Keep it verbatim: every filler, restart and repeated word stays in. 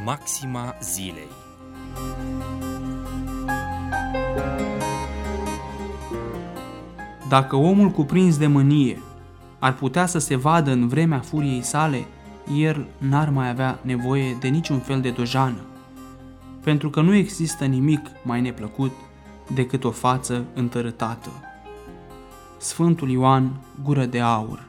Maxima zilei. Dacă omul cuprins de mânie ar putea să se vadă în vremea furiei sale, el n-ar mai avea nevoie de niciun fel de dojană, pentru că nu există nimic mai neplăcut decât o față întărâtată. Sfântul Ioan Gură de Aur.